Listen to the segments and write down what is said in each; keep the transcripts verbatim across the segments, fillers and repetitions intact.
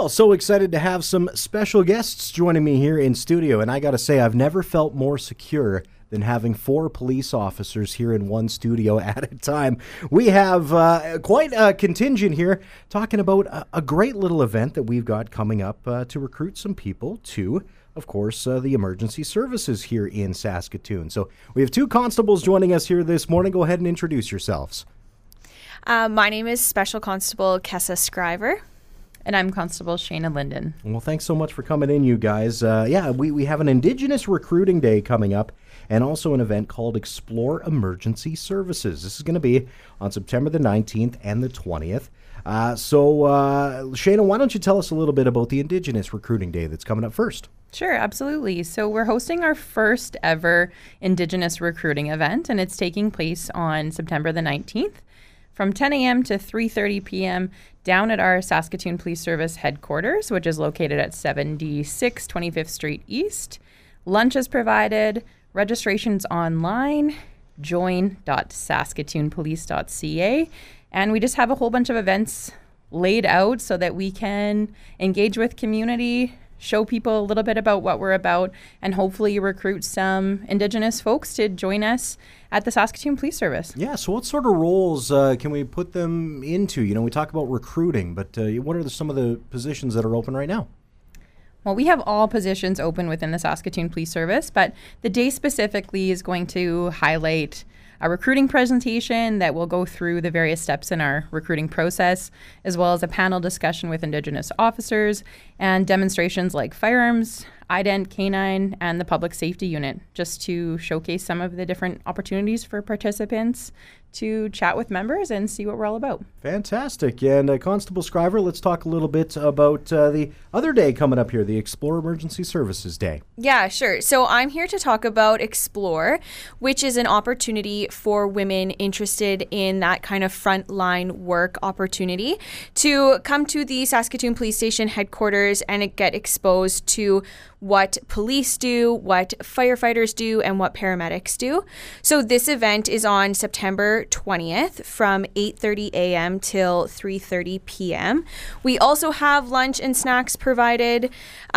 Well, so excited to have some special guests joining me here in studio. And I got to say, I've never felt more secure than having four police officers here in one studio at a time. We have uh, quite a contingent here talking about a, a great little event that we've got coming up uh, to recruit some people to, of course, uh, the emergency services here in Saskatoon. So we have two constables joining us here this morning. Go ahead and introduce yourselves. Uh, my name is Special Constable Kessa Scriver. And I'm Constable Shayna Linden. Well, thanks so much for coming in, you guys. Uh, yeah, we, we have an Indigenous Recruiting Day coming up and also an event called Explore Emergency Services. This is going to be on September the nineteenth and the twentieth. Uh, so, uh, Shayna, why don't you tell us a little bit about the Indigenous Recruiting Day that's coming up first? Sure, absolutely. So we're hosting our first ever Indigenous recruiting event, and it's taking place on September the nineteenth. From ten a.m. to three thirty p.m. down at our Saskatoon Police Service headquarters, which is located at seventy-six twenty-fifth Street East. Lunch is provided, registration's online, join dot saskatoon police dot c a, and we just have a whole bunch of events laid out so that we can engage with community, show people a little bit about what we're about, and hopefully recruit some Indigenous folks to join us at the Saskatoon Police Service. Yeah, so what sort of roles uh, can we put them into? You know, we talk about recruiting, but uh, what are the, some of the positions that are open right now? Well, we have all positions open within the Saskatoon Police Service, but the day specifically is going to highlight a recruiting presentation that will go through the various steps in our recruiting process, as well as a panel discussion with Indigenous officers and demonstrations like firearms, ident, canine, and the public safety unit, just to showcase some of the different opportunities for participants to chat with members and see what we're all about. Fantastic. And uh, Constable Scriver, let's talk a little bit about uh, the other day coming up here, the Explore Emergency Services Day. Yeah, sure. So I'm here to talk about Explore, which is an opportunity for women interested in that kind of frontline work opportunity to come to the Saskatoon Police Station headquarters and get exposed to what police do, what firefighters do, and what paramedics do. So this event is on September twentieth from eight thirty a.m. till three thirty p.m. We also have lunch and snacks provided.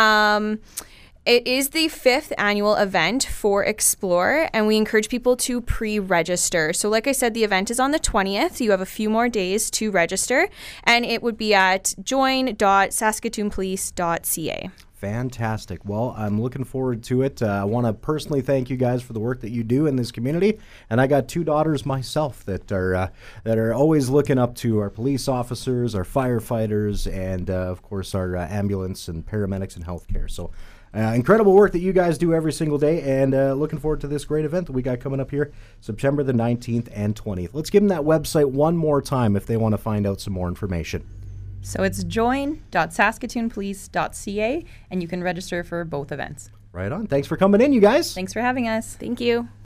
Um, It is the fifth annual event for Explore, and we encourage people to pre-register. So like I said, the event is on the twentieth. You have a few more days to register, and it would be at join dot saskatoon police dot c a. Fantastic. Well, I'm looking forward to it. Uh, I want to personally thank you guys for the work that you do in this community. And I got two daughters myself that are uh, that are always looking up to our police officers, our firefighters, and, uh, of course, our uh, ambulance and paramedics and healthcare. So uh, incredible work that you guys do every single day. And uh, looking forward to this great event that we got coming up here September the nineteenth and twentieth. Let's give them that website one more time if they want to find out some more information. So it's join dot saskatoon police dot c a, and you can register for both events. Right on. Thanks for coming in, you guys. Thanks for having us. Thank you.